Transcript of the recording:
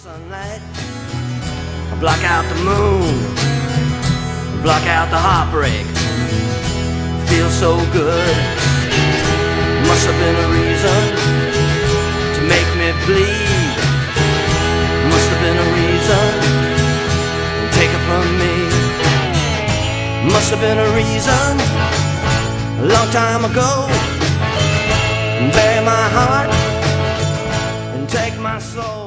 Sunlight, block out the moon, block out the heartbreak. Feels so good. Must have been a reason to make me bleed. Must have been a reason to take it from me. Must have been a reason a long time ago. Bury my heart and take my soul.